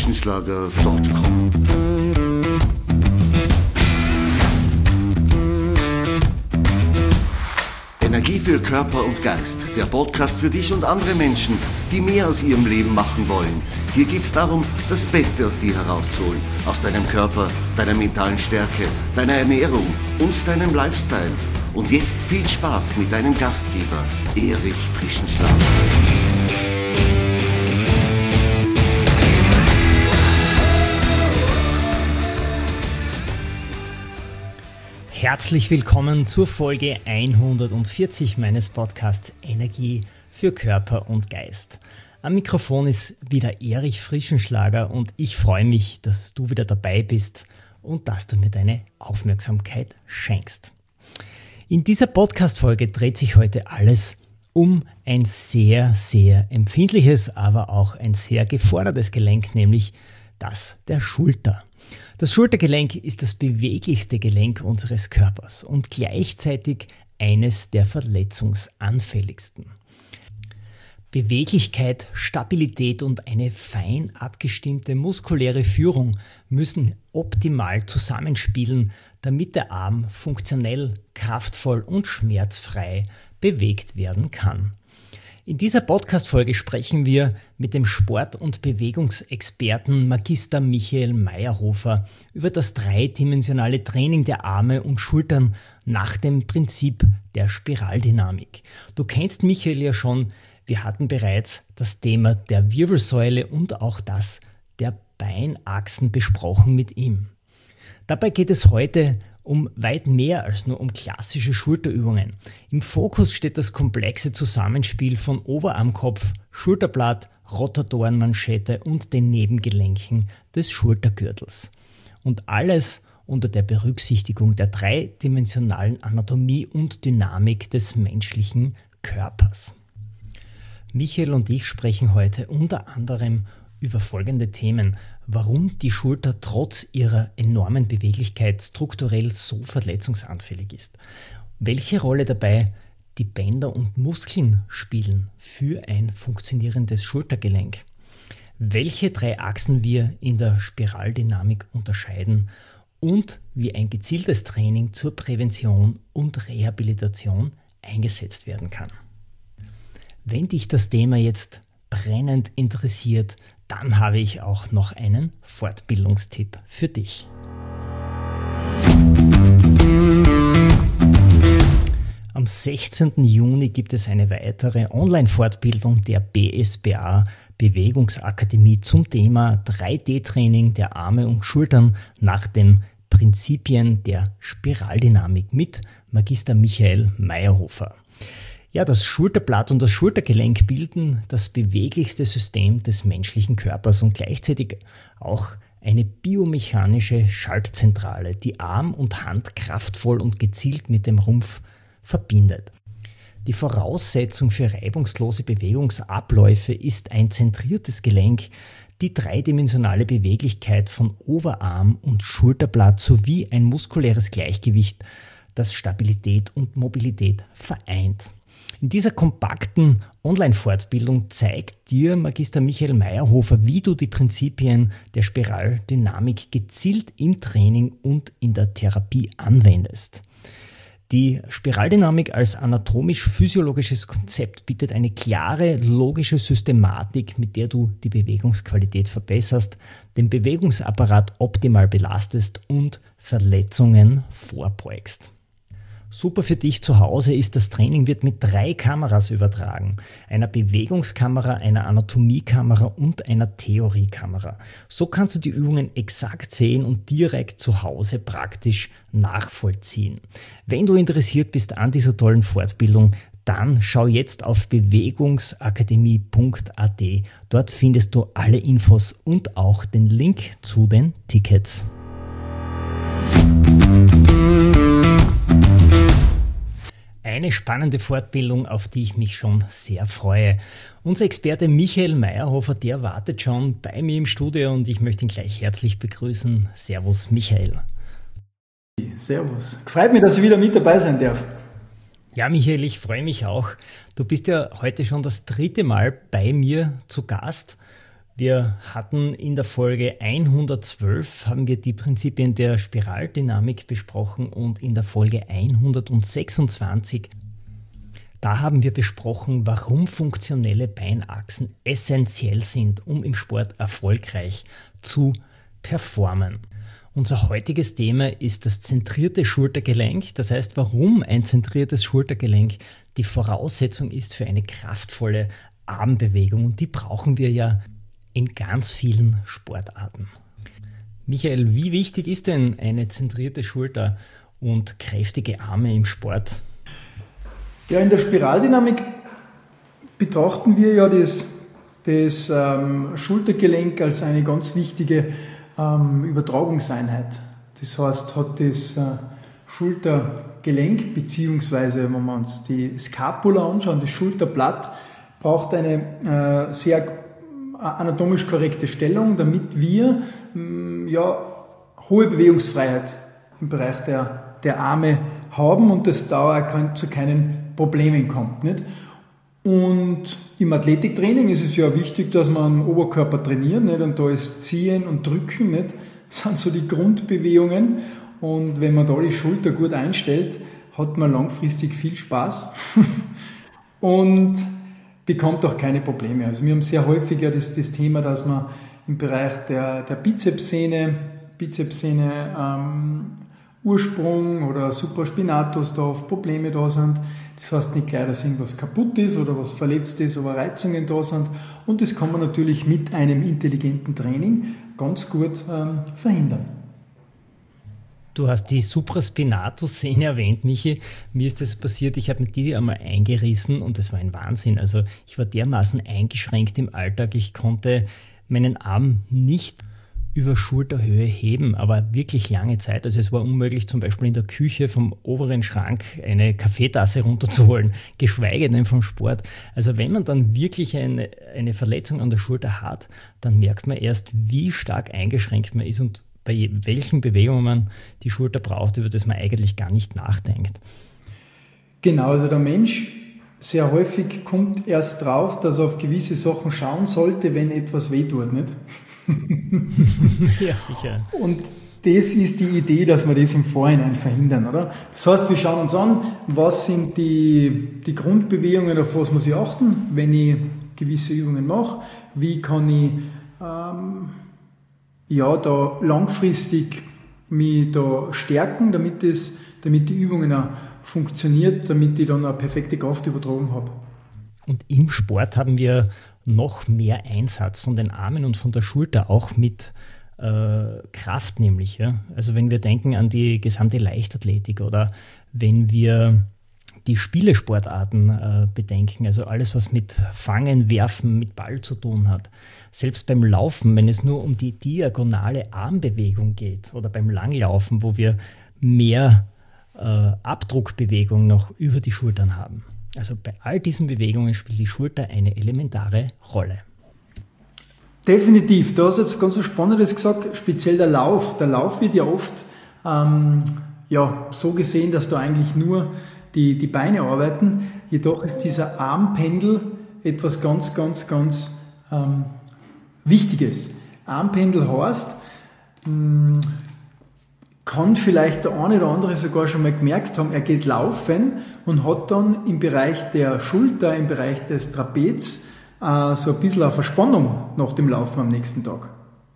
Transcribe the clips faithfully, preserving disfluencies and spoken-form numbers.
frischenschlager punkt com. Energie für Körper und Geist. Der Podcast für dich und andere Menschen, die mehr aus ihrem Leben machen wollen. Hier geht es darum, das Beste aus dir herauszuholen. Aus deinem Körper, deiner mentalen Stärke, deiner Ernährung und deinem Lifestyle. Und jetzt viel Spaß mit deinem Gastgeber, Erich Frischenschlager. Herzlich willkommen zur Folge hundertvierzig meines Podcasts Energie für Körper und Geist. Am Mikrofon ist wieder Erich Frischenschlager und ich freue mich, dass du wieder dabei bist und dass du mir deine Aufmerksamkeit schenkst. In dieser Podcast-Folge dreht sich heute alles um ein sehr, sehr empfindliches, aber auch ein sehr gefordertes Gelenk, nämlich das der Schulter. Das Schultergelenk ist das beweglichste Gelenk unseres Körpers und gleichzeitig eines der verletzungsanfälligsten. Beweglichkeit, Stabilität und eine fein abgestimmte muskuläre Führung müssen optimal zusammenspielen, damit der Arm funktionell, kraftvoll und schmerzfrei bewegt werden kann. In dieser Podcast-Folge sprechen wir mit dem Sport- und Bewegungsexperten Magister Michael Meyerhofer über das dreidimensionale Training der Arme und Schultern nach dem Prinzip der Spiraldynamik. Du kennst Michael ja schon, wir hatten bereits das Thema der Wirbelsäule und auch das der Beinachsen besprochen mit ihm. Dabei geht es heute um weit mehr als nur um klassische Schulterübungen. Im Fokus steht das komplexe Zusammenspiel von Oberarmkopf, Schulterblatt, Rotatorenmanschette und den Nebengelenken des Schultergürtels. Und alles unter der Berücksichtigung der dreidimensionalen Anatomie und Dynamik des menschlichen Körpers. Michael und ich sprechen heute unter anderem über folgende Themen: Warum die Schulter trotz ihrer enormen Beweglichkeit strukturell so verletzungsanfällig ist, welche Rolle dabei die Bänder und Muskeln spielen für ein funktionierendes Schultergelenk, welche drei Achsen wir in der Spiraldynamik unterscheiden und wie ein gezieltes Training zur Prävention und Rehabilitation eingesetzt werden kann. Wenn dich das Thema jetzt brennend interessiert, dann habe ich auch noch einen Fortbildungstipp für dich. Am sechzehnten Juni gibt es eine weitere Online-Fortbildung der B S B A Bewegungsakademie zum Thema drei D Training der Arme und Schultern nach den Prinzipien der Spiraldynamik mit Magister Michael Meyerhofer. Ja, das Schulterblatt und das Schultergelenk bilden das beweglichste System des menschlichen Körpers und gleichzeitig auch eine biomechanische Schaltzentrale, die Arm und Hand kraftvoll und gezielt mit dem Rumpf verbindet. Die Voraussetzung für reibungslose Bewegungsabläufe ist ein zentriertes Gelenk, die dreidimensionale Beweglichkeit von Oberarm und Schulterblatt sowie ein muskuläres Gleichgewicht, das Stabilität und Mobilität vereint. In dieser kompakten Online-Fortbildung zeigt dir Magister Michael Meyerhofer, wie du die Prinzipien der Spiraldynamik gezielt im Training und in der Therapie anwendest. Die Spiraldynamik als anatomisch-physiologisches Konzept bietet eine klare, logische Systematik, mit der du die Bewegungsqualität verbesserst, den Bewegungsapparat optimal belastest und Verletzungen vorbeugst. Super für dich zu Hause ist, das Training wird mit drei Kameras übertragen. Einer Bewegungskamera, einer Anatomiekamera und einer Theoriekamera. So kannst du die Übungen exakt sehen und direkt zu Hause praktisch nachvollziehen. Wenn du interessiert bist an dieser tollen Fortbildung, dann schau jetzt auf bewegungsakademie punkt a t. Dort findest du alle Infos und auch den Link zu den Tickets. Eine spannende Fortbildung, auf die ich mich schon sehr freue. Unser Experte Michael Meyerhofer, der wartet schon bei mir im Studio und ich möchte ihn gleich herzlich begrüßen. Servus Michael. Servus. Freut mich, dass ich wieder mit dabei sein darf. Ja, Michael, ich freue mich auch. Du bist ja heute schon das dritte Mal bei mir zu Gast. Wir hatten in der Folge hundertzwölf haben wir die Prinzipien der Spiraldynamik besprochen und in der Folge hundertsechsundzwanzig da haben wir besprochen, warum funktionelle Beinachsen essentiell sind, um im Sport erfolgreich zu performen. Unser heutiges Thema ist das zentrierte Schultergelenk, das heißt, warum ein zentriertes Schultergelenk die Voraussetzung ist für eine kraftvolle Armbewegung. Und die brauchen wir ja in ganz vielen Sportarten. Michael, wie wichtig ist denn eine zentrierte Schulter und kräftige Arme im Sport? Ja, in der Spiraldynamik betrachten wir ja das, das ähm, Schultergelenk als eine ganz wichtige ähm, Übertragungseinheit. Das heißt, hat das äh, Schultergelenk, beziehungsweise wenn wir uns die Scapula anschauen, das Schulterblatt, braucht eine äh, sehr anatomisch korrekte Stellung, damit wir mh, ja, hohe Bewegungsfreiheit im Bereich der, der Arme haben und das Dauer zu keinen Problemen kommt. Nicht? Und im Athletiktraining ist es ja wichtig, dass man den Oberkörper trainiert, nicht? Und da ist Ziehen und Drücken, nicht? Das sind so die Grundbewegungen und wenn man da die Schulter gut einstellt, hat man langfristig viel Spaß und bekommt auch keine Probleme. Also wir haben sehr häufig ja das, das Thema, dass man im Bereich der, der Bizepssehne, Bizepssehne ähm, Ursprung oder Supraspinatus da oft Probleme da sind. Das heißt nicht gleich, dass irgendwas kaputt ist oder was verletzt ist, aber Reizungen da sind. Und das kann man natürlich mit einem intelligenten Training ganz gut ähm, verhindern. Du hast die Supraspinatus-Szene erwähnt, Michi. Mir ist das passiert, ich habe mir die einmal eingerissen und das war ein Wahnsinn. Also ich war dermaßen eingeschränkt im Alltag, ich konnte meinen Arm nicht über Schulterhöhe heben, aber wirklich lange Zeit. Also es war unmöglich, zum Beispiel in der Küche vom oberen Schrank eine Kaffeetasse runterzuholen, geschweige denn vom Sport. Also wenn man dann wirklich eine, eine Verletzung an der Schulter hat, dann merkt man erst, wie stark eingeschränkt man ist und bei welchen Bewegungen man die Schulter braucht, über das man eigentlich gar nicht nachdenkt. Genau, also der Mensch sehr häufig kommt erst drauf, dass er auf gewisse Sachen schauen sollte, wenn etwas wehtut, nicht? Ja, sicher. Und das ist die Idee, dass wir das im Vorhinein verhindern, oder? Das heißt, wir schauen uns an, was sind die, die Grundbewegungen, auf was muss ich achten, wenn ich gewisse Übungen mache, wie kann ich ähm, ja, da langfristig mich da stärken, damit, das, damit die Übungen auch funktioniert, damit ich dann eine perfekte Kraftübertragung habe. Und im Sport haben wir noch mehr Einsatz von den Armen und von der Schulter, auch mit äh, Kraft nämlich. Ja? Also wenn wir denken an die gesamte Leichtathletik oder wenn wir die Spielesportarten äh, bedenken, also alles, was mit Fangen, Werfen, mit Ball zu tun hat. Selbst beim Laufen, wenn es nur um die diagonale Armbewegung geht oder beim Langlaufen, wo wir mehr äh, Abdruckbewegung noch über die Schultern haben. Also bei all diesen Bewegungen spielt die Schulter eine elementare Rolle. Definitiv. Du hast jetzt ganz was Spannendes gesagt, speziell der Lauf. Der Lauf wird ja oft ähm, ja, so gesehen, dass da eigentlich nur die, die Beine arbeiten. Jedoch ist dieser Armpendel etwas ganz, ganz, ganz ähm, Wichtiges. Armpendel heißt, mh, kann vielleicht der eine oder andere sogar schon mal gemerkt haben, er geht laufen und hat dann im Bereich der Schulter, im Bereich des Trapez äh, so ein bisschen eine Verspannung nach dem Laufen am nächsten Tag.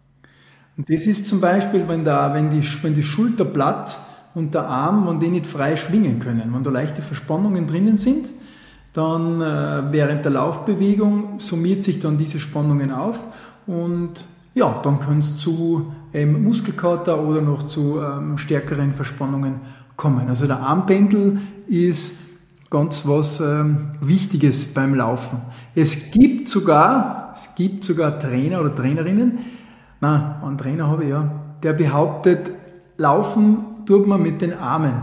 Und das ist zum Beispiel, wenn, der, wenn, die, wenn das Schulterblatt und der Arm, wenn die nicht frei schwingen können, wenn da leichte Verspannungen drinnen sind, dann äh, während der Laufbewegung summiert sich dann diese Spannungen auf und ja, dann kann es zu ähm, Muskelkater oder noch zu ähm, stärkeren Verspannungen kommen. Also der Armpendel ist ganz was ähm, Wichtiges beim Laufen. Es gibt sogar, es gibt sogar Trainer oder Trainerinnen, na, einen Trainer habe ich ja, der behauptet, Laufen tut man mit den Armen.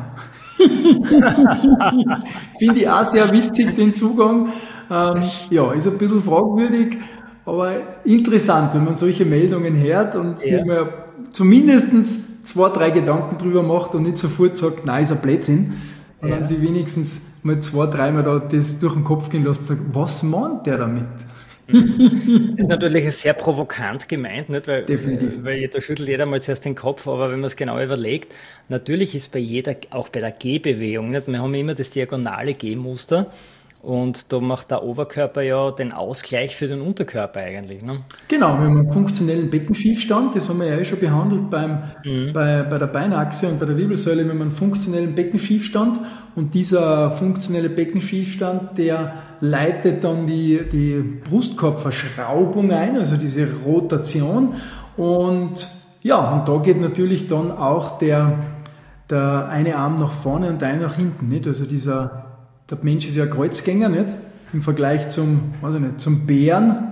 Finde ich auch sehr witzig, den Zugang. Ähm, ja, ist ein bisschen fragwürdig, aber interessant, wenn man solche Meldungen hört und ja. man zumindest zwei, drei Gedanken drüber macht und nicht sofort sagt, nein, ist ein Blödsinn, sondern ja. sie wenigstens mal zwei, dreimal da das durch den Kopf gehen lässt und sagt, was meint der damit? Das ist natürlich sehr provokant gemeint, nicht? Weil, Definitiv. Weil da schüttelt jeder mal zuerst den Kopf, aber wenn man es genau überlegt, natürlich ist bei jeder, auch bei der Gehbewegung, nicht? Wir haben immer das diagonale Gehmuster und da macht der Oberkörper ja den Ausgleich für den Unterkörper eigentlich. Ne? Genau, wir haben einen funktionellen Beckenschiefstand, das haben wir ja eh schon behandelt beim, mhm. bei, bei der Beinachse und bei der Wirbelsäule. Wir haben einen funktionellen Beckenschiefstand und dieser funktionelle Beckenschiefstand, der leitet dann die, die Brustkorbverschraubung ein, also diese Rotation. Und ja, und da geht natürlich dann auch der, der eine Arm nach vorne und der eine nach hinten. Nicht? Also dieser, der Mensch ist ja Kreuzgänger, nicht? Im Vergleich zum, weiß ich nicht, zum Bären.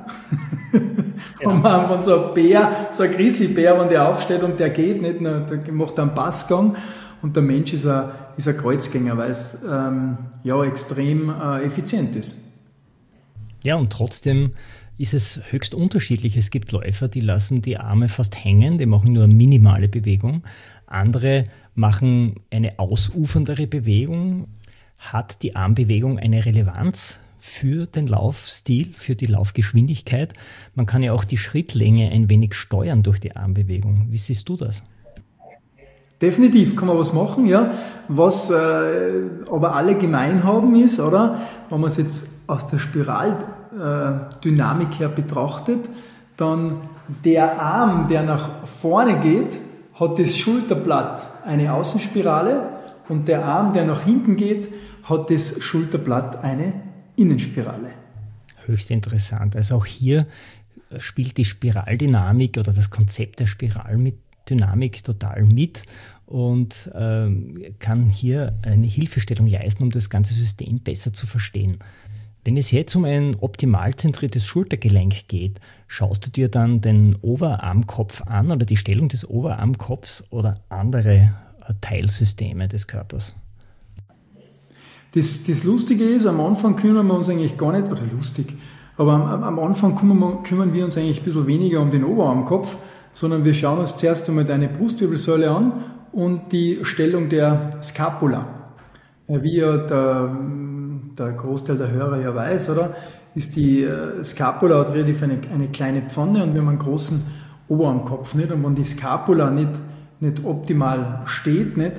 Ja. Und man, wenn so ein Bär, so ein Grizzlybär, wenn der aufsteht und der geht nicht, der macht einen Passgang. Und der Mensch ist ein, ist ein Kreuzgänger, weil es ähm, ja extrem äh, effizient ist. Ja, und trotzdem ist es höchst unterschiedlich. Es gibt Läufer, die lassen die Arme fast hängen, die machen nur eine minimale Bewegung. Andere machen eine ausuferndere Bewegung. Hat die Armbewegung eine Relevanz für den Laufstil, für die Laufgeschwindigkeit? Man kann ja auch die Schrittlänge ein wenig steuern durch die Armbewegung. Wie siehst du das? Definitiv kann man was machen, ja. Was äh, aber alle gemein haben ist, oder? Wenn man es jetzt aus der Spiraldynamik äh, her betrachtet, dann der Arm, der nach vorne geht, hat das Schulterblatt eine Außenspirale und der Arm, der nach hinten geht, hat das Schulterblatt eine Innenspirale. Höchst interessant. Also auch hier spielt die Spiraldynamik oder das Konzept der Spiraldynamik total mit und ähm, kann hier eine Hilfestellung leisten, um das ganze System besser zu verstehen. Wenn es jetzt um ein optimal zentriertes Schultergelenk geht, schaust du dir dann den Oberarmkopf an oder die Stellung des Oberarmkopfs oder andere Teilsysteme des Körpers? Das, das Lustige ist, am Anfang kümmern wir uns eigentlich gar nicht, oder lustig, aber am, am Anfang kümmern wir, kümmern wir uns eigentlich ein bisschen weniger um den Oberarmkopf, sondern wir schauen uns zuerst einmal deine Brustwirbelsäule an und die Stellung der Scapula. Wie ja der, der Großteil der Hörer ja weiß, oder, ist die Scapula hat relativ eine, eine kleine Pfanne und wir haben einen großen Oberarmkopf, nicht? Und wenn die Scapula nicht, nicht optimal steht, nicht,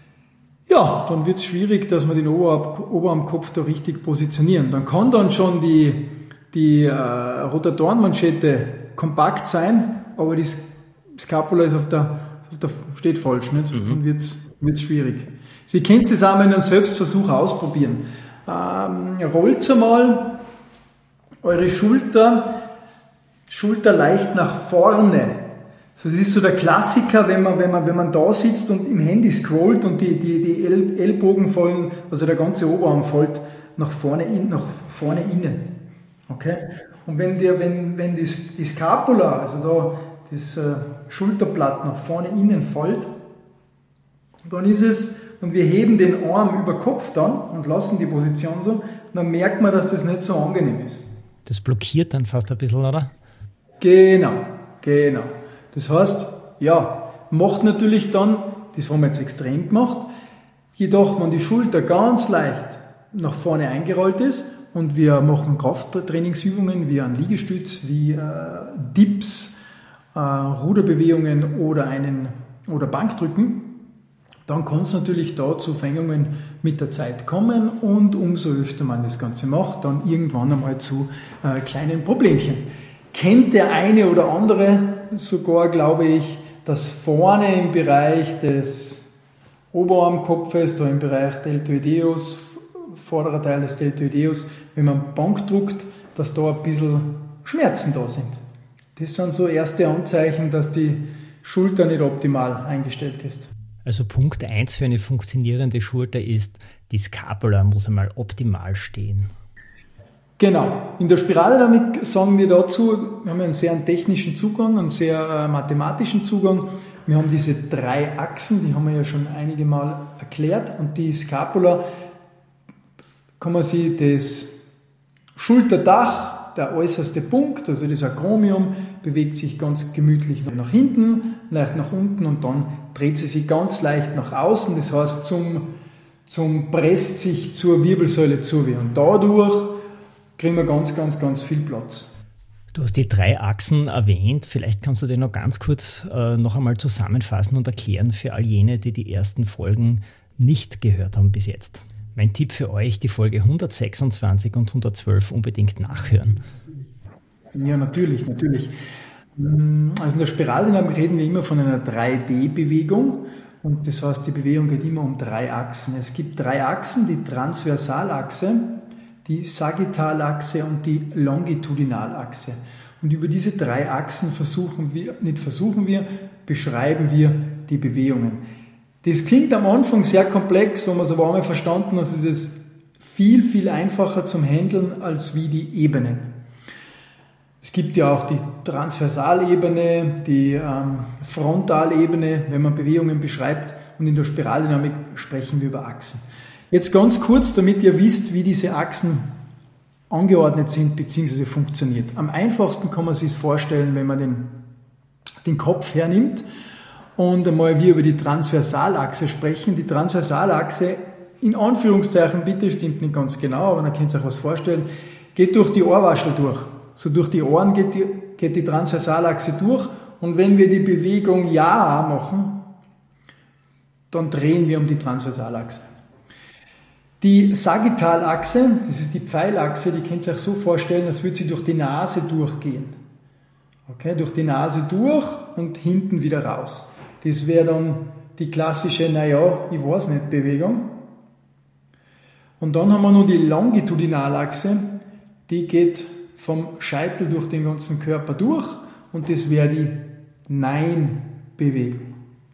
ja, dann wird es schwierig, dass wir den Oberarmkopf da richtig positionieren. Dann kann dann schon die, die äh, Rotatorenmanschette kompakt sein, aber die Scapula ist auf der, auf der steht falsch, nicht? Mhm. Dann wird es schwierig. Sie können das auch mal in einem Selbstversuch ausprobieren. Ähm, rollt einmal eure Schulter, Schulter leicht nach vorne. So, das ist so der Klassiker, wenn man, wenn man, wenn man da sitzt und im Handy scrollt und die, die, die Ellbogen fallen, also der ganze Oberarm fällt nach vorne, in, nach vorne innen. Okay? Und wenn der, wenn, wenn das, die Scapula, also da das äh, Schulterblatt nach vorne innen fällt, dann ist es, und wir heben den Arm über Kopf dann und lassen die Position so, dann merkt man, dass das nicht so angenehm ist. Das blockiert dann fast ein bisschen, oder? Genau, genau. Das heißt, ja, macht natürlich dann, das haben wir jetzt extrem gemacht, jedoch, wenn die Schulter ganz leicht nach vorne eingerollt ist und wir machen Krafttrainingsübungen wie einen Liegestütz, wie äh, Dips, äh, Ruderbewegungen oder einen oder Bankdrücken, dann kann es natürlich da zu Verengungen mit der Zeit kommen und umso öfter man das Ganze macht, dann irgendwann einmal zu äh, kleinen Problemchen. Kennt der eine oder andere sogar, glaube ich, dass vorne im Bereich des Oberarmkopfes, da im Bereich Deltoideus, vorderer Teil des Deltoideus, wenn man Bank drückt, dass da ein bisschen Schmerzen da sind. Das sind so erste Anzeichen, dass die Schulter nicht optimal eingestellt ist. Also Punkt eins für eine funktionierende Schulter ist, die Scapula muss einmal optimal stehen. Genau. In der Spiraldynamik sagen wir dazu, wir haben einen sehr technischen Zugang, einen sehr äh, mathematischen Zugang. Wir haben diese drei Achsen, die haben wir ja schon einige Mal erklärt. Und die Scapula, kann man sich das Schulterdach, der äußerste Punkt, also das Akromion, bewegt sich ganz gemütlich nach hinten, leicht nach unten und dann dreht sie sich ganz leicht nach außen. Das heißt, zum, zum presst sich zur Wirbelsäule zu. Und dadurch kriegen wir ganz, ganz, ganz viel Platz. Du hast die drei Achsen erwähnt. Vielleicht kannst du den noch ganz kurz äh, noch einmal zusammenfassen und erklären für all jene, die die ersten Folgen nicht gehört haben bis jetzt. Mein Tipp für euch, die Folge hundertsechsundzwanzig und hundertzwölf unbedingt nachhören. Ja, natürlich, natürlich. Also in der Spiraldynamik reden wir immer von einer drei D Bewegung. Und das heißt, die Bewegung geht immer um drei Achsen. Es gibt drei Achsen, die Transversalachse, die Sagittalachse und die Longitudinalachse. Und über diese drei Achsen versuchen wir, nicht versuchen wir, beschreiben wir die Bewegungen. Das klingt am Anfang sehr komplex, wenn man es aber einmal verstanden hat, ist es viel, viel einfacher zum Handeln als wie die Ebenen. Es gibt ja auch die Transversalebene, die ähm, Frontalebene, wenn man Bewegungen beschreibt, und in der Spiraldynamik sprechen wir über Achsen. Jetzt ganz kurz, damit ihr wisst, wie diese Achsen angeordnet sind bzw. funktioniert. Am einfachsten kann man sich vorstellen, wenn man den, den Kopf hernimmt und einmal wir über die Transversalachse sprechen. Die Transversalachse, in Anführungszeichen, bitte, stimmt nicht ganz genau, aber dann könnt ihr euch was vorstellen, geht durch die Ohrwaschel durch. So durch die Ohren geht die, geht die Transversalachse durch, und wenn wir die Bewegung Ja machen, dann drehen wir um die Transversalachse. Die Sagittalachse, das ist die Pfeilachse, die könnt ihr euch so vorstellen, als würde sie durch die Nase durchgehen. Okay, durch die Nase durch und hinten wieder raus. Das wäre dann die klassische, naja, ich weiß nicht, Bewegung. Und dann haben wir noch die Longitudinalachse, die geht vom Scheitel durch den ganzen Körper durch, und das wäre die Nein-Bewegung.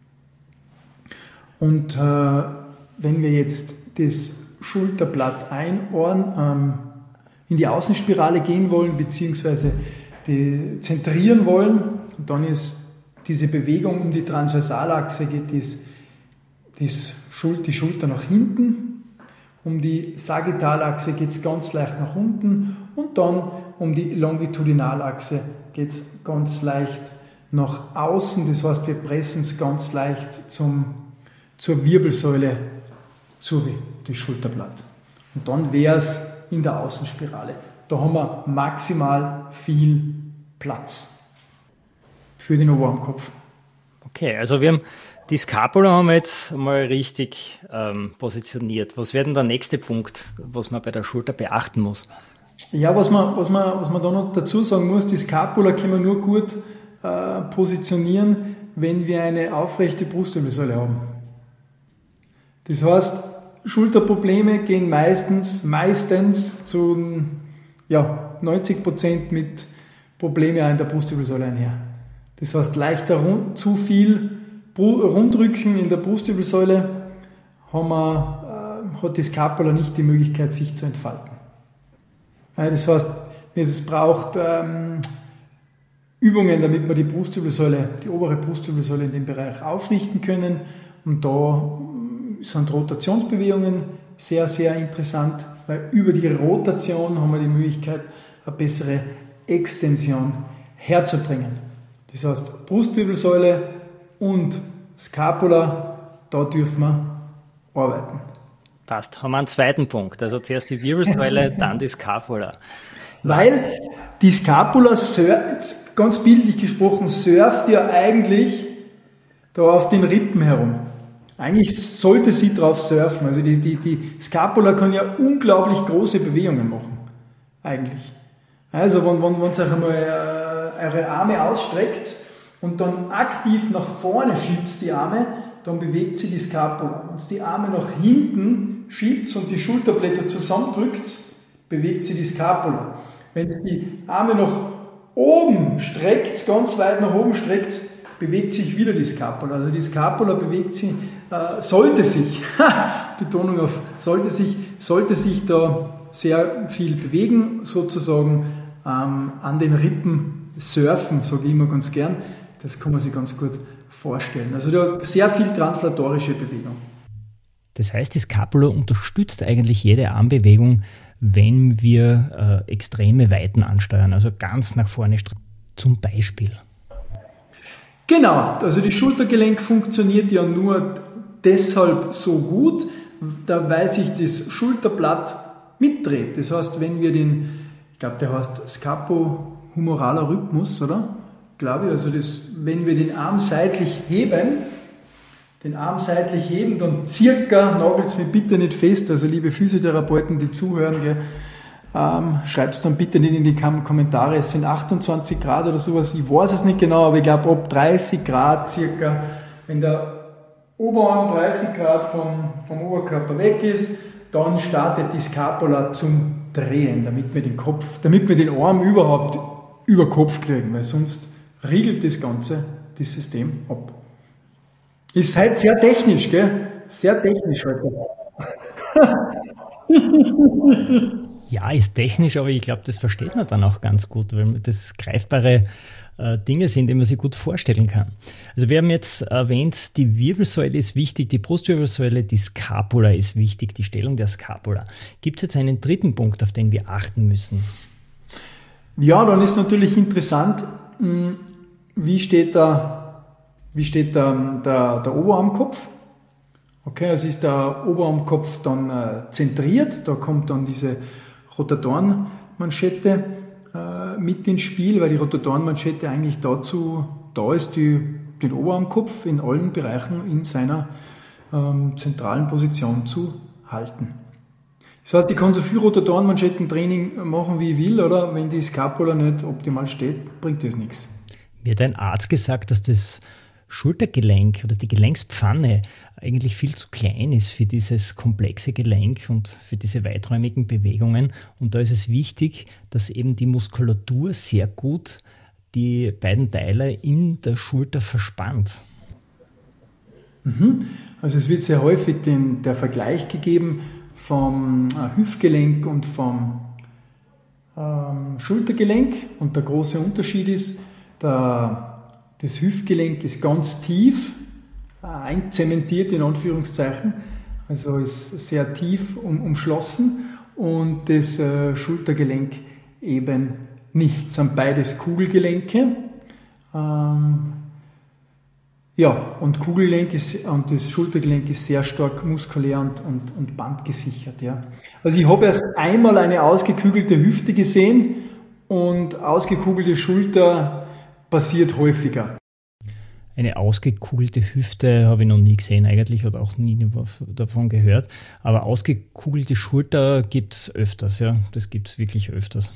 Und äh, wenn wir jetzt das Schulterblatt einordnen, ähm, in die Außenspirale gehen wollen, beziehungsweise die zentrieren wollen, und dann ist diese Bewegung um die Transversalachse, geht das, das Schul- die Schulter nach hinten, um die Sagittalachse geht es ganz leicht nach unten, und dann um die Longitudinalachse geht es ganz leicht nach außen. Das heißt, wir pressen es ganz leicht zum, zur Wirbelsäule zu, wie das Schulterblatt. Und dann wäre es in der Außenspirale. Da haben wir maximal viel Platz für den Oberarmkopf. Okay, also wir haben die Scapula haben wir jetzt mal richtig ähm, positioniert. Was wäre denn der nächste Punkt, was man bei der Schulter beachten muss? Ja, was man, was man, was man da noch dazu sagen muss, die Scapula können wir nur gut äh, positionieren, wenn wir eine aufrechte Brustwirbelsäule haben. Das heißt, Schulterprobleme gehen meistens, meistens zu ja, neunzig Prozent mit Problemen in der Brustwirbelsäule einher. Das heißt, leichter zu viel Rundrücken in der Brustwirbelsäule haben wir, äh, hat die Scapula nicht die Möglichkeit, sich zu entfalten. Das heißt, es braucht ähm, Übungen, damit wir die Brustwirbelsäule, die obere Brustwirbelsäule in dem Bereich aufrichten können. Und da sind Rotationsbewegungen sehr, sehr interessant, weil über die Rotation haben wir die Möglichkeit, eine bessere Extension herzubringen. Das heißt, Brustwirbelsäule und Scapula, da dürfen wir arbeiten. Passt, haben wir einen zweiten Punkt. Also zuerst die Wirbelsäule, dann die Scapula. Weil die Scapula, ganz bildlich gesprochen, surft ja eigentlich da auf den Rippen herum. Eigentlich sollte sie drauf surfen. Also die, die, die Scapula kann ja unglaublich große Bewegungen machen. Eigentlich. Also wenn, wenn, wenn ihr euch einmal äh, eure Arme ausstreckt und dann aktiv nach vorne schiebt die Arme, dann bewegt sie die Scapula. Wenn ihr die Arme nach hinten schiebt und die Schulterblätter zusammendrückt, bewegt sie die Scapula. Wenn ihr die Arme nach oben streckt, ganz weit nach oben streckt, bewegt sich wieder die Scapula. Also die Scapula bewegt sie, äh, sollte sich, Betonung auf sollte sich, sollte sich da sehr viel bewegen, sozusagen ähm, an den Rippen surfen, sage ich immer ganz gern. Das kann man sich ganz gut vorstellen. Also da sehr viel translatorische Bewegung. Das heißt, die Scapula unterstützt eigentlich jede Armbewegung, wenn wir äh, extreme Weiten ansteuern, also ganz nach vorne zum Beispiel. Genau, also das Schultergelenk funktioniert ja nur deshalb so gut, da weil sich das Schulterblatt mitdreht. Das heißt, wenn wir den, ich glaube der heißt Scapo humoraler Rhythmus, oder? Glaube ich. Also das, wenn wir den Arm seitlich heben, den Arm seitlich heben, dann circa, nagelt es mir bitte nicht fest, also liebe Physiotherapeuten, die zuhören, gell, ähm, schreibt es dann bitte nicht in die Kommentare, es sind achtundzwanzig Grad oder sowas, ich weiß es nicht genau, aber ich glaube ab dreißig Grad circa, wenn der Oberarm dreißig Grad vom, vom Oberkörper weg ist, dann startet die Scapula zum Drehen, damit wir den Kopf, damit wir den Arm überhaupt über Kopf kriegen, weil sonst riegelt das Ganze, das System ab. Ist halt sehr technisch, gell? Sehr technisch heute. Ja, ist technisch, aber ich glaube, das versteht man dann auch ganz gut, weil das greifbare äh, Dinge sind, die man sich gut vorstellen kann. Also wir haben jetzt erwähnt, die Wirbelsäule ist wichtig, die Brustwirbelsäule, die Scapula ist wichtig, die Stellung der Scapula. Gibt es jetzt einen dritten Punkt, auf den wir achten müssen? Ja, dann ist natürlich interessant, wie steht da Wie steht der, der, der Oberarmkopf? Okay, also ist der Oberarmkopf dann äh, zentriert, da kommt dann diese Rotatorenmanschette äh, mit ins Spiel, weil die Rotatorenmanschette eigentlich dazu da ist, die, den Oberarmkopf in allen Bereichen in seiner ähm, zentralen Position zu halten. Das heißt, ich kann so viel Rotatorenmanschettentraining machen, wie ich will, oder? Wenn die Scapula nicht optimal steht, bringt das nichts. Mir hat ein Arzt gesagt, dass das Schultergelenk oder die Gelenkspfanne eigentlich viel zu klein ist für dieses komplexe Gelenk und für diese weiträumigen Bewegungen. Und da ist es wichtig, dass eben die Muskulatur sehr gut die beiden Teile in der Schulter verspannt. Mhm. Also es wird sehr häufig den, der Vergleich gegeben vom Hüftgelenk und vom ähm, Schultergelenk. Und der große Unterschied ist, der Das Hüftgelenk ist ganz tief, einzementiert in Anführungszeichen, also ist sehr tief um, umschlossen und das äh, Schultergelenk eben nicht. Es sind beides Kugelgelenke. Ähm, ja, und Kugelgelenk ist, und das Schultergelenk ist sehr stark muskulär und, und, und bandgesichert. Ja. Also ich habe erst einmal eine ausgekügelte Hüfte gesehen und ausgekugelte Schulter passiert häufiger. Eine ausgekugelte Hüfte habe ich noch nie gesehen eigentlich oder auch nie davon gehört. Aber ausgekugelte Schulter gibt es öfters, ja. Das gibt es wirklich öfters.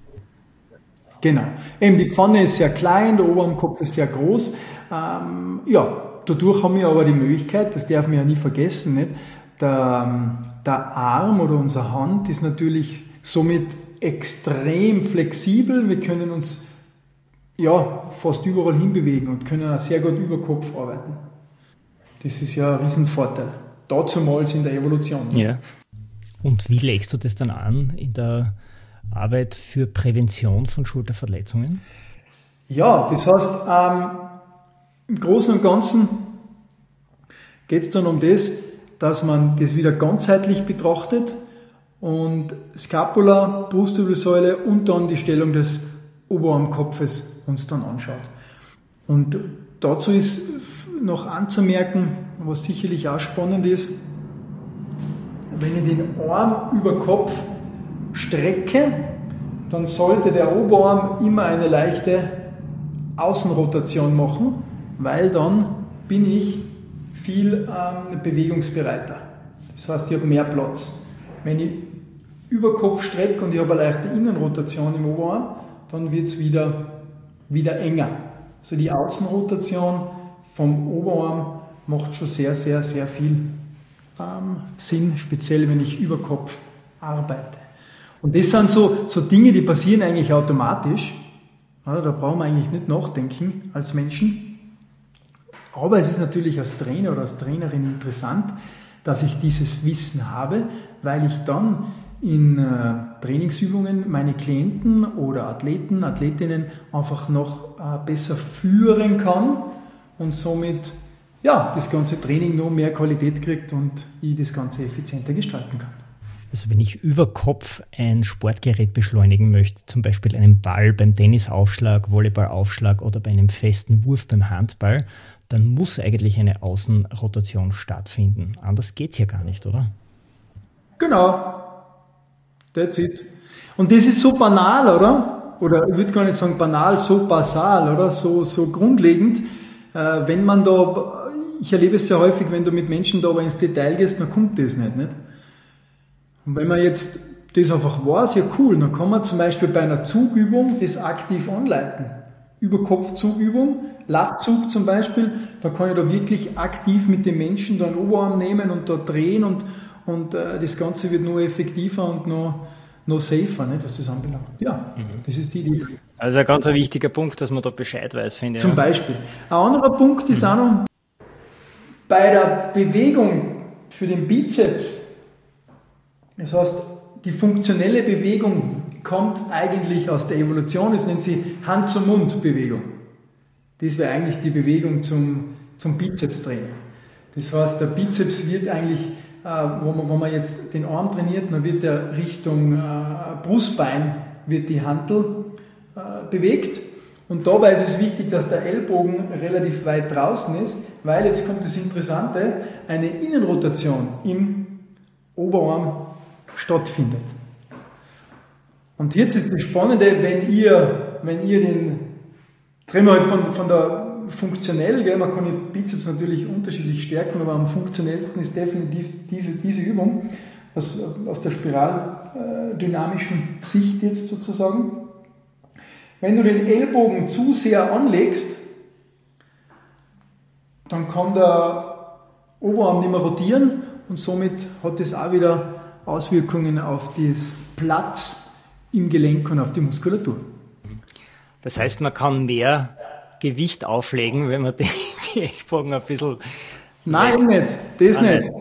Genau. Eben die Pfanne ist sehr klein, der Oberarmkopf ist sehr groß. Ähm, ja, dadurch haben wir aber die Möglichkeit, das darf man ja nie vergessen, nicht? Der, der Arm oder unsere Hand ist natürlich somit extrem flexibel. Wir können uns ja, fast überall hinbewegen und können auch sehr gut über Kopf arbeiten. Das ist ja ein Riesenvorteil. Dazumals in der Evolution. Ja. Und wie legst du das dann an in der Arbeit für Prävention von Schulterverletzungen? Ja, das heißt, ähm, im Großen und Ganzen geht es dann um das, dass man das wieder ganzheitlich betrachtet und Scapula, Brustwirbelsäule und dann die Stellung des Oberarmkopfes uns dann anschaut. Und dazu ist noch anzumerken, was sicherlich auch spannend ist, wenn ich den Arm über Kopf strecke, dann sollte der Oberarm immer eine leichte Außenrotation machen, weil dann bin ich viel ähm, bewegungsbereiter. Das heißt, ich habe mehr Platz. Wenn ich über Kopf strecke und ich habe eine leichte Innenrotation im Oberarm, dann wird es wieder, wieder enger. Also die Außenrotation vom Oberarm macht schon sehr, sehr, sehr viel ähm, Sinn, speziell wenn ich über Kopf arbeite. Und das sind so, so Dinge, die passieren eigentlich automatisch. Ja, da brauchen wir eigentlich nicht nachdenken als Menschen. Aber es ist natürlich als Trainer oder als Trainerin interessant, dass ich dieses Wissen habe, weil ich dann in äh, Trainingsübungen meine Klienten oder Athleten, Athletinnen einfach noch äh, besser führen kann und somit ja, das ganze Training noch mehr Qualität kriegt und ich das Ganze effizienter gestalten kann. Also wenn ich über Kopf ein Sportgerät beschleunigen möchte, zum Beispiel einen Ball beim Tennisaufschlag, Volleyballaufschlag oder bei einem festen Wurf beim Handball, dann muss eigentlich eine Außenrotation stattfinden. Anders geht es ja gar nicht, oder? Genau. That's it. Und das ist so banal, oder? oder ich würde gar nicht sagen banal, so basal, oder so, so grundlegend, äh, wenn man da, ich erlebe es sehr häufig, wenn du mit Menschen da aber ins Detail gehst, dann kommt das nicht, nicht? Und wenn man jetzt das einfach weiß, ja cool, dann kann man zum Beispiel bei einer Zugübung das aktiv anleiten. Überkopfzugübung, Lattzug zum Beispiel, da kann ich da wirklich aktiv mit dem Menschen da einen Oberarm nehmen und da drehen und, und äh, das Ganze wird noch effektiver und noch, noch safer, nicht, was das anbelangt. Ja, mhm. Das ist die Idee. Also ein ganz wichtiger Punkt, dass man da Bescheid weiß, finde ich. Zum ja. Beispiel. Ein anderer Punkt ist mhm. auch noch, bei der Bewegung für den Bizeps, das heißt, die funktionelle Bewegung kommt eigentlich aus der Evolution, das nennt sie Hand-zum-Mund-Bewegung. Das wäre eigentlich die Bewegung zum, zum Bizeps-Training. Das heißt, der Bizeps wird eigentlich, äh, wo, man, wo man jetzt den Arm trainiert, dann wird der Richtung äh, Brustbein, wird die Hantel äh, bewegt. Und dabei ist es wichtig, dass der Ellbogen relativ weit draußen ist, weil, jetzt kommt das Interessante, eine Innenrotation im Oberarm stattfindet. Und jetzt ist das Spannende, wenn ihr, wenn ihr den, drehen wir halt von, von der funktionell, gell, man kann den Bizeps natürlich unterschiedlich stärken, aber am funktionellsten ist definitiv diese, diese Übung, aus, aus der spiraldynamischen Sicht jetzt sozusagen. Wenn du den Ellbogen zu sehr anlegst, dann kann der Oberarm nicht mehr rotieren und somit hat das auch wieder Auswirkungen auf das Platz im Gelenk und auf die Muskulatur. Das heißt, man kann mehr Gewicht auflegen, wenn man die, die Ellbogen ein bisschen... Nein, nicht. Das ah, nicht. nicht.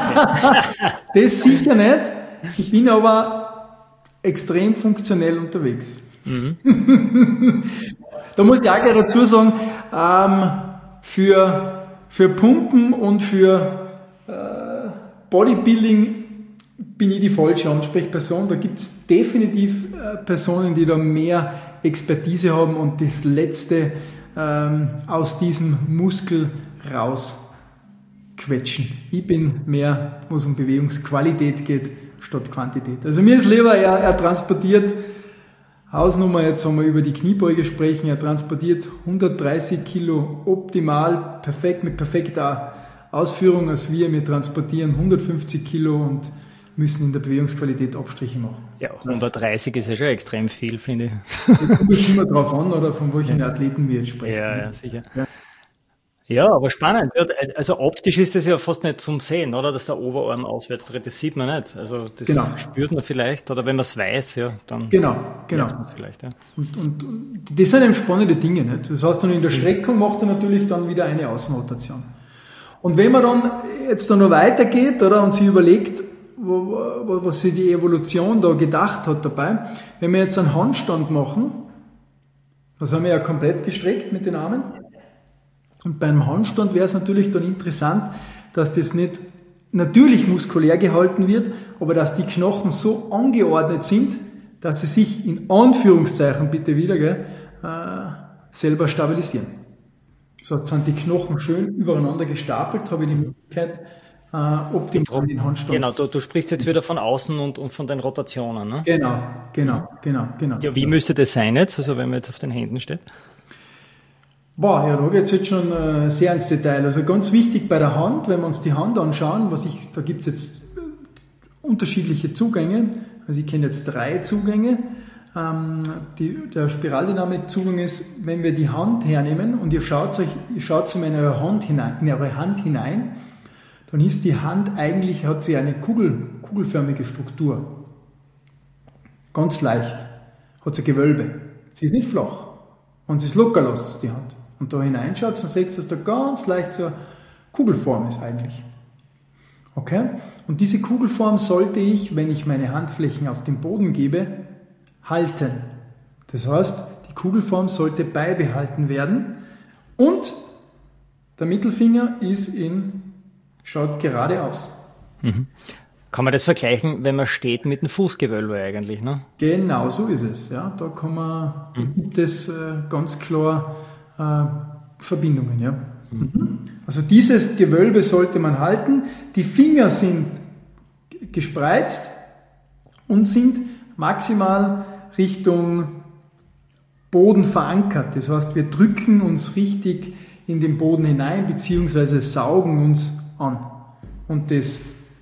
Das sicher nicht. Ich bin aber extrem funktionell unterwegs. Mhm. Da muss ich auch gleich dazu sagen, ähm, für, für Pumpen und für äh, Bodybuilding bin ich die falsche Ansprechperson. Da gibt es definitiv äh, Personen, die da mehr Expertise haben und das Letzte ähm, aus diesem Muskel rausquetschen. Ich bin mehr, wo es um Bewegungsqualität geht, statt Quantität. Also mir ist lieber, er, er transportiert, Hausnummer, jetzt haben wir über die Kniebeuge sprechen, er transportiert hundertdreißig Kilo optimal, perfekt, mit perfekter Ausführung, als wir, wir transportieren hundertfünfzig Kilo und müssen in der Bewegungsqualität Abstriche machen. Ja, hundertdreißig das ist ja schon extrem viel, finde ich. Da kommt es immer drauf an, oder von welchen ja. Athleten wir jetzt sprechen. Ja, ja, sicher. Ja. Ja, aber spannend. Also optisch ist das ja fast nicht zum Sehen, oder? Dass der Oberarm auswärts tritt, das sieht man nicht. Also das genau. spürt man vielleicht, oder wenn man es weiß, ja, dann genau, genau. weiß man es vielleicht. Ja. Und, und, und das sind eben spannende Dinge, nicht? Das heißt, dann in der Streckung macht er natürlich dann wieder eine Außenrotation. Und wenn man dann jetzt da noch weitergeht, oder, und sich überlegt, wo, wo, was sich die Evolution da gedacht hat dabei, wenn wir jetzt einen Handstand machen, das haben wir ja komplett gestreckt mit den Armen. Und beim Handstand wäre es natürlich dann interessant, dass das nicht natürlich muskulär gehalten wird, aber dass die Knochen so angeordnet sind, dass sie sich in Anführungszeichen, bitte wieder, gell, äh, selber stabilisieren. So, jetzt sind die Knochen schön übereinander gestapelt, habe ich die Möglichkeit, äh, optimal den Handstand. Genau, du, du sprichst jetzt wieder von außen und, und von den Rotationen, ne? Genau, genau, genau, genau. Ja, wie müsste das sein jetzt, also wenn man jetzt auf den Händen steht? Boah, ja, da geht es jetzt schon äh, sehr ins Detail. Also ganz wichtig bei der Hand, wenn wir uns die Hand anschauen, was ich, da gibt es jetzt unterschiedliche Zugänge. Also ich kenne jetzt drei Zugänge. Ähm, die, der Spiraldynamik-Zugang ist, wenn wir die Hand hernehmen und ihr schaut euch, ihr schaut in eure Hand hinein, in eure Hand hinein, dann ist die Hand eigentlich, hat sie eine Kugel, kugelförmige Struktur. Ganz leicht. Hat sie ein Gewölbe. Sie ist nicht flach. Und sie ist locker los, die Hand. Und da hineinschaut, dann seht ihr, dass da ganz leicht so eine Kugelform ist eigentlich. Okay? Und diese Kugelform sollte ich, wenn ich meine Handflächen auf den Boden gebe, halten. Das heißt, die Kugelform sollte beibehalten werden und der Mittelfinger ist in, schaut geradeaus. Mhm. Kann man das vergleichen, wenn man steht mit dem Fußgewölbe eigentlich, ne? Genau so ist es. Ja. Da kann man, mhm. gibt es äh, ganz klar äh, Verbindungen. Ja. Mhm. Also dieses Gewölbe sollte man halten. Die Finger sind gespreizt und sind maximal Richtung Boden verankert. Das heißt, wir drücken uns richtig in den Boden hinein, beziehungsweise saugen uns an. Und das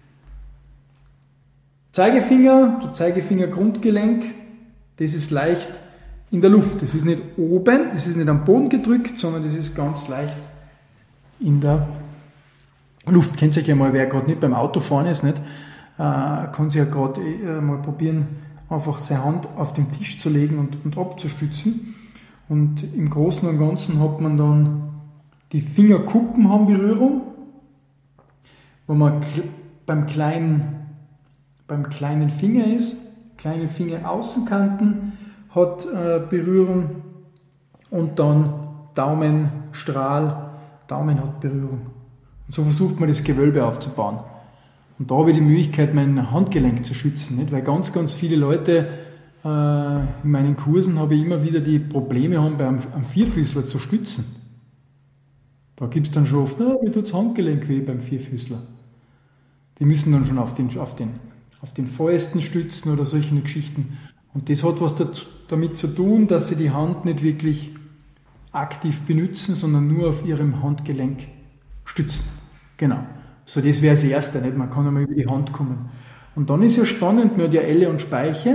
Zeigefinger, der Zeigefinger-Grundgelenk, das ist leicht in der Luft. Das ist nicht oben, das ist nicht am Boden gedrückt, sondern das ist ganz leicht in der Luft. Kennt sich ja mal, wer gerade nicht beim Autofahren ist, nicht, äh, kann sich ja gerade äh, mal probieren, einfach seine Hand auf den Tisch zu legen und, und abzustützen. Und im Großen und Ganzen hat man dann die Fingerkuppen haben Berührung, wo man beim kleinen, beim kleinen Finger ist, kleine Fingeraußenkanten hat äh, Berührung und dann Daumen, Strahl, Daumen hat Berührung. Und so versucht man das Gewölbe aufzubauen. Und da habe ich die Möglichkeit, mein Handgelenk zu schützen, nicht? Weil ganz, ganz viele Leute äh, in meinen Kursen habe ich immer wieder die Probleme haben, beim am Vierfüßler zu stützen. Da gibt es dann schon oft, na, mir tut das Handgelenk weh beim Vierfüßler. Die müssen dann schon auf den, auf den, auf den Fäusten stützen oder solche Geschichten. Und das hat was dazu, damit zu tun, dass sie die Hand nicht wirklich aktiv benutzen, sondern nur auf ihrem Handgelenk stützen. Genau. So, das wäre das Erste, nicht? Man kann einmal über die Hand kommen. Und dann ist ja spannend, man hat ja Elle und Speiche.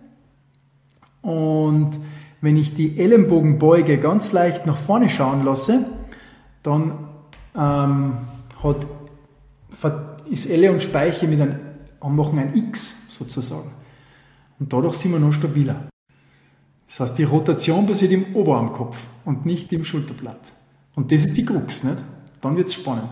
Und wenn ich die Ellenbogenbeuge ganz leicht nach vorne schauen lasse, dann ähm, hat, ist Elle und Speiche mit einem, machen ein X sozusagen. Und dadurch sind wir noch stabiler. Das heißt, die Rotation passiert im Oberarmkopf und nicht im Schulterblatt. Und das ist die Krux, nicht? Dann wird es spannend.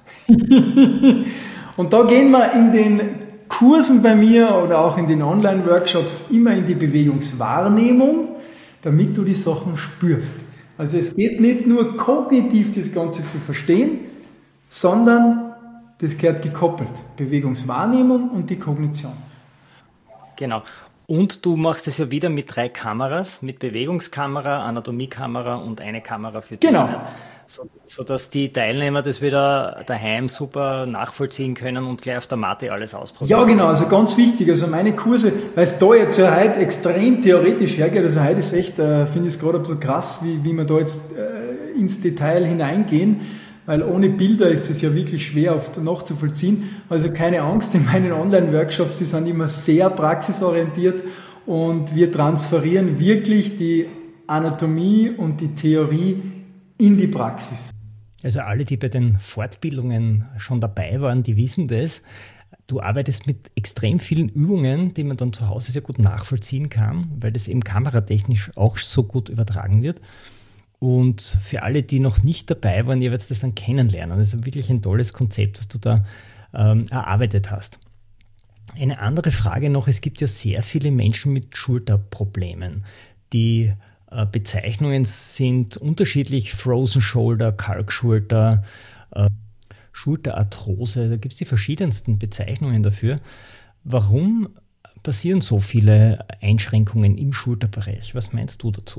Und da gehen wir in den Kursen bei mir oder auch in den Online-Workshops immer in die Bewegungswahrnehmung, damit du die Sachen spürst. Also es geht nicht nur kognitiv das Ganze zu verstehen, sondern das gehört gekoppelt. Bewegungswahrnehmung und die Kognition. Genau. Und du machst es ja wieder mit drei Kameras, mit Bewegungskamera, Anatomiekamera und eine Kamera für dich. Genau. So, so dass die Teilnehmer das wieder daheim super nachvollziehen können und gleich auf der Matte alles ausprobieren. Ja, genau, also ganz wichtig. Also meine Kurse, weil es da jetzt ja heute extrem theoretisch hergeht, also heute ist echt, äh, finde ich es gerade ein bisschen krass, wie, wie wir da jetzt äh, ins Detail hineingehen, weil ohne Bilder ist es ja wirklich schwer oft nachzuvollziehen. Also keine Angst, in meinen Online-Workshops, die sind immer sehr praxisorientiert und wir transferieren wirklich die Anatomie und die Theorie in die Praxis. Also alle, die bei den Fortbildungen schon dabei waren, die wissen das. Du arbeitest mit extrem vielen Übungen, die man dann zu Hause sehr gut nachvollziehen kann, weil das eben kameratechnisch auch so gut übertragen wird. Und für alle, die noch nicht dabei waren, ihr werdet das dann kennenlernen. Das ist wirklich ein tolles Konzept, was du da ähm, erarbeitet hast. Eine andere Frage noch, es gibt ja sehr viele Menschen mit Schulterproblemen. Die äh, Bezeichnungen sind unterschiedlich, Frozen Shoulder, Kalkschulter, äh, Schulterarthrose, da gibt es die verschiedensten Bezeichnungen dafür. Warum passieren so viele Einschränkungen im Schulterbereich? Was meinst du dazu?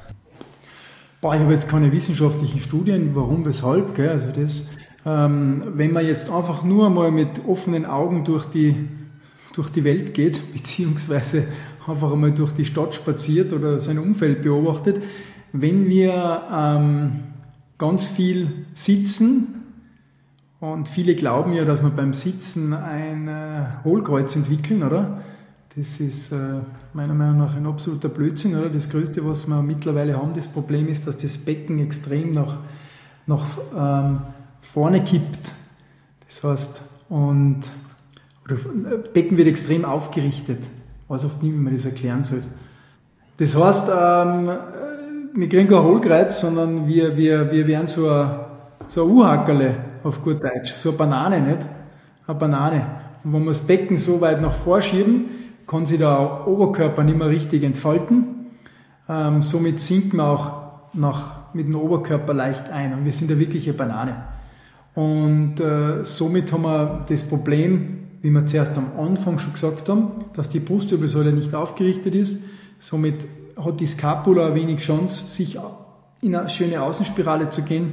Boah, ich habe jetzt keine wissenschaftlichen Studien, warum, weshalb. Gell? Also das, ähm, wenn man jetzt einfach nur mal mit offenen Augen durch die, durch die Welt geht, beziehungsweise einfach einmal durch die Stadt spaziert oder sein Umfeld beobachtet, wenn wir ähm, ganz viel sitzen, und viele glauben ja, dass wir beim Sitzen ein äh, Hohlkreuz entwickeln, oder? Das ist äh, meiner Meinung nach ein absoluter Blödsinn, oder? Das Größte, was wir mittlerweile haben, das Problem ist, dass das Becken extrem nach, nach ähm, vorne kippt. Das heißt, und oder, Becken wird extrem aufgerichtet. Ich weiß oft nie, wie man das erklären soll. Das heißt, ähm, wir kriegen kein Hohlkreuz, sondern wir, wir, wir werden so ein, so ein U-Hackerle auf gut Deutsch, so eine Banane, nicht? Eine Banane. Und wenn wir das Becken so weit nach vorschieben, kann sich der Oberkörper nicht mehr richtig entfalten. Ähm, somit sinken wir auch nach, mit dem Oberkörper leicht ein. Und wir sind eine wirkliche Banane. Und äh, somit haben wir das Problem, wie wir zuerst am Anfang schon gesagt haben, dass die Brustwirbelsäule nicht aufgerichtet ist. Somit hat die Scapula wenig Chance, sich in eine schöne Außenspirale zu gehen.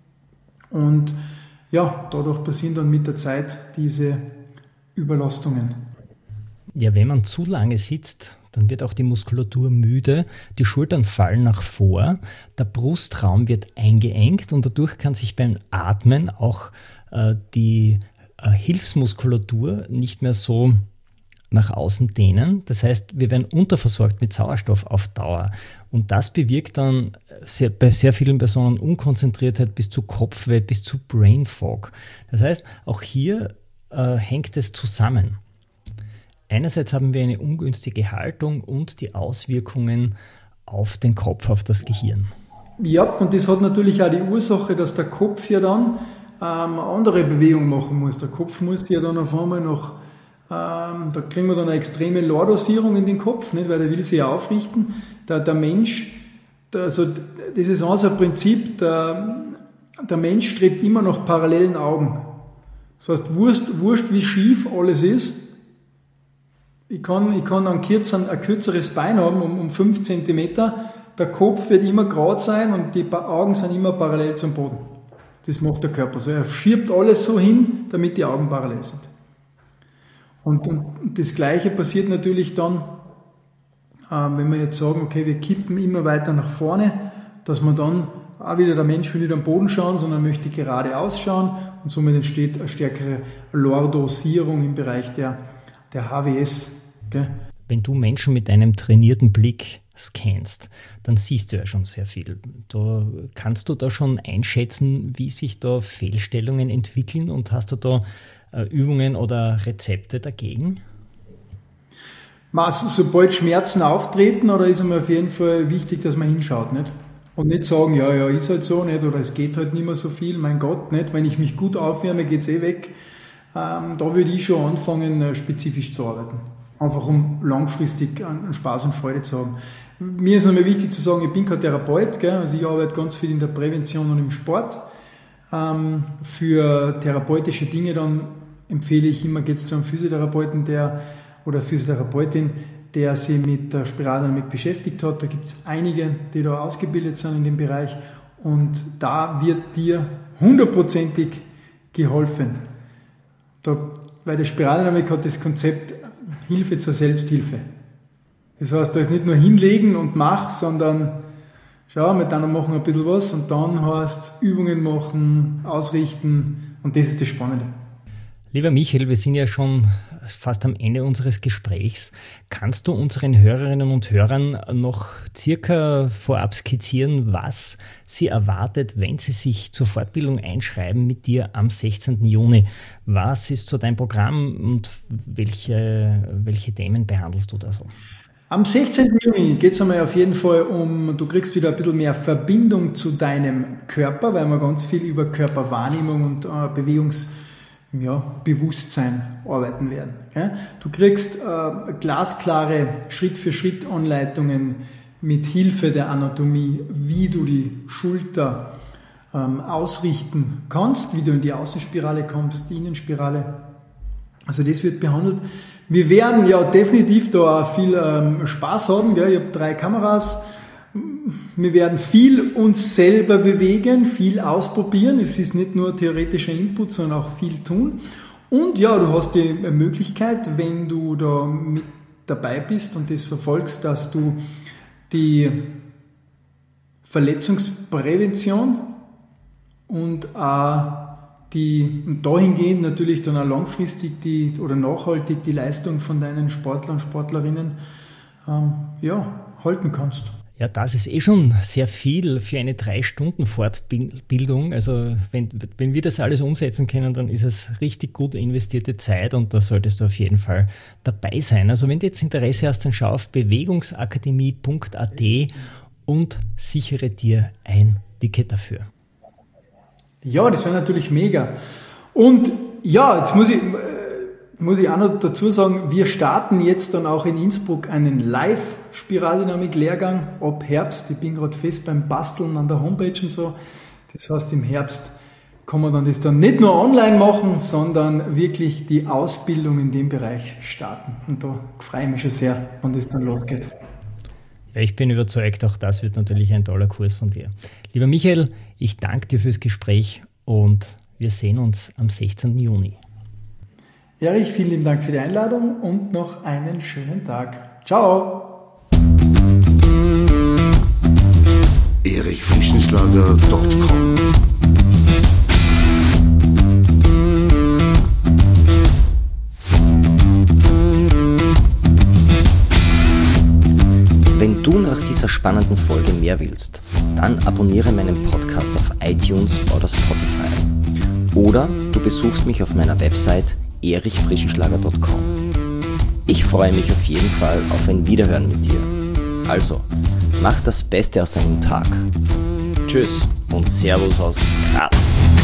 Und ja, dadurch passieren dann mit der Zeit diese Überlastungen. Ja, wenn man zu lange sitzt, dann wird auch die Muskulatur müde, die Schultern fallen nach vor, der Brustraum wird eingeengt und dadurch kann sich beim Atmen auch äh, die äh, Hilfsmuskulatur nicht mehr so nach außen dehnen. Das heißt, wir werden unterversorgt mit Sauerstoff auf Dauer. Und das bewirkt dann sehr, bei sehr vielen Personen Unkonzentriertheit bis zu Kopfweh, bis zu Brain Fog. Das heißt, auch hier äh, hängt es zusammen. Einerseits haben wir eine ungünstige Haltung und die Auswirkungen auf den Kopf, auf das Gehirn. Ja, und das hat natürlich auch die Ursache, dass der Kopf ja dann ähm, eine andere Bewegung machen muss. Der Kopf muss ja dann auf einmal noch, ähm, da kriegen wir dann eine extreme Lordosierung in den Kopf, nicht, weil der will sich ja aufrichten. Der, der Mensch, der, also das ist also ein Prinzip, der, der Mensch strebt immer nach parallelen Augen. Das heißt, wurscht, wurscht wie schief alles ist, Ich kann, ich kann einen kürzeren, ein kürzeres Bein haben, um, um fünf Zentimeter. Der Kopf wird immer gerade sein und die Augen sind immer parallel zum Boden. Das macht der Körper so. Er schiebt alles so hin, damit die Augen parallel sind. Und, und das Gleiche passiert natürlich dann, äh, wenn wir jetzt sagen, okay, wir kippen immer weiter nach vorne, dass man dann auch wieder, der Mensch will nicht am Boden schauen, sondern möchte gerade ausschauen und somit entsteht eine stärkere Lordosierung im Bereich der, der H W S. Okay. Wenn du Menschen mit einem trainierten Blick scannst, dann siehst du ja schon sehr viel. Da kannst du da schon einschätzen, wie sich da Fehlstellungen entwickeln und hast du da äh, Übungen oder Rezepte dagegen? Also, sobald Schmerzen auftreten, oder ist mir auf jeden Fall wichtig, dass man hinschaut, nicht? Und nicht sagen, ja, ja, ist halt so, nicht? Oder es geht halt nicht mehr so viel, mein Gott, nicht? Wenn ich mich gut aufwärme, geht es eh weg. Ähm, da würde ich schon anfangen, spezifisch zu arbeiten. Einfach um langfristig an Spaß und Freude zu haben. Mir ist nochmal wichtig zu sagen, ich bin kein Therapeut, gell? Also ich arbeite ganz viel in der Prävention und im Sport. Ähm, für therapeutische Dinge dann empfehle ich immer, geht es zu einem Physiotherapeuten der, oder Physiotherapeutin, der sich mit der Spiraldynamik beschäftigt hat. Da gibt es einige, die da ausgebildet sind in dem Bereich und da wird dir hundertprozentig geholfen. Da, weil die Spiraldynamik hat das Konzept Hilfe zur Selbsthilfe. Das heißt, da ist nicht nur hinlegen und mach, sondern schau, mit dann machen wir ein bisschen was und dann heißt es Übungen machen, ausrichten und das ist das Spannende. Lieber Michael, wir sind ja schon fast am Ende unseres Gesprächs. Kannst du unseren Hörerinnen und Hörern noch circa vorab skizzieren, was sie erwartet, wenn sie sich zur Fortbildung einschreiben mit dir am sechzehnten Juni? Was ist so dein Programm und welche, welche Themen behandelst du da so? Am sechzehnten Juni geht es einmal auf jeden Fall um, du kriegst wieder ein bisschen mehr Verbindung zu deinem Körper, weil wir ganz viel über Körperwahrnehmung und äh, Bewegungs- ja, Bewusstsein arbeiten werden. Okay? Du kriegst äh, glasklare Schritt-für-Schritt-Anleitungen mit Hilfe der Anatomie, wie du die Schulter ähm, ausrichten kannst, wie du in die Außenspirale kommst, die Innenspirale. Also das wird behandelt. Wir werden ja definitiv da auch viel ähm, Spaß haben. Gell? Ich habe drei Kameras. Wir werden viel uns selber bewegen, viel ausprobieren. Es ist nicht nur theoretischer Input, sondern auch viel tun. Und ja, du hast die Möglichkeit, wenn du da mit dabei bist und das verfolgst, dass du die Verletzungsprävention und auch die, und dahingehend natürlich dann auch langfristig die, oder nachhaltig die Leistung von deinen Sportlern und Sportlerinnen ähm, ja, halten kannst. Ja, das ist eh schon sehr viel für eine drei Stunden Fortbildung. Also wenn, wenn wir das alles umsetzen können, dann ist es richtig gut investierte Zeit und da solltest du auf jeden Fall dabei sein. Also wenn du jetzt Interesse hast, dann schau auf bewegungsakademie punkt a t und sichere dir ein Ticket dafür. Ja, das wäre natürlich mega. Und ja, jetzt muss ich... muss ich auch noch dazu sagen, wir starten jetzt dann auch in Innsbruck einen Live-Spiraldynamik-Lehrgang ab Herbst. Ich bin gerade fest beim Basteln an der Homepage und so. Das heißt, im Herbst kann man dann das dann nicht nur online machen, sondern wirklich die Ausbildung in dem Bereich starten. Und da freue ich mich schon sehr, wenn das dann losgeht. Ja, ich bin überzeugt, auch das wird natürlich ein toller Kurs von dir. Lieber Michael, ich danke dir fürs Gespräch und wir sehen uns am sechzehnten Juni. Erich, vielen lieben Dank für die Einladung und noch einen schönen Tag. Ciao! erich frischenschlager punkt com Wenn du nach dieser spannenden Folge mehr willst, dann abonniere meinen Podcast auf iTunes oder Spotify. Oder du besuchst mich auf meiner Website erich frischenschlager punkt com. Ich freue mich auf jeden Fall auf ein Wiederhören mit dir. Also, mach das Beste aus deinem Tag. Tschüss und Servus aus Graz.